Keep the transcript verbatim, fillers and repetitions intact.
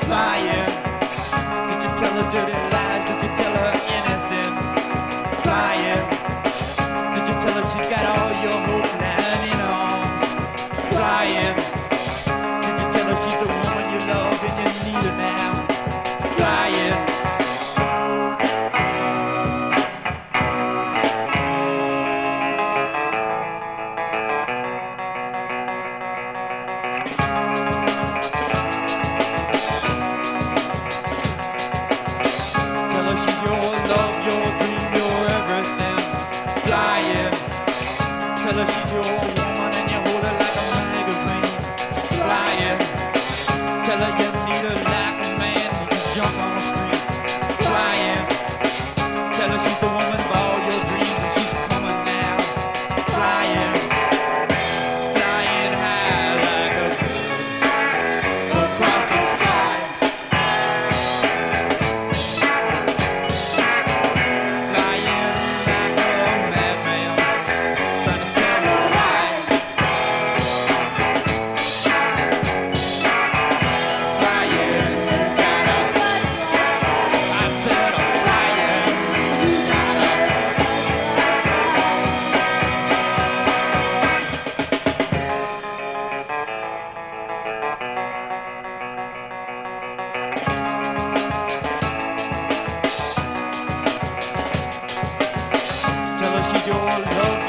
Flying. Did you tell her dirty lies? Did you tell her anything? Flying. Did you tell her she's got all your hope lying in her arms? Flying. Did you tell her she's the woman you love and you need her now? Flying. She's your love, your dream, your everything. Flying. Tell her she's your woman and you hold her like a magazine. Flying. Tell her you need her like a man, you can jump on the street. Flying. Tell her she's the woman of all your dreams and she's coming now. Flying. Flying high like a bird across the sky. Tell her she's your love.